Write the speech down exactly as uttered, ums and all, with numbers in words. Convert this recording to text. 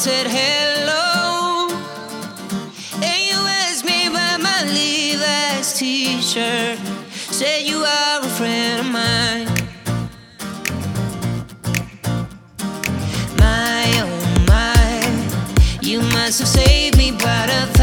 said hello. And you asked me about my Levi's t-shirt. Said you are a friend of mine. My, oh my, you must have saved me by the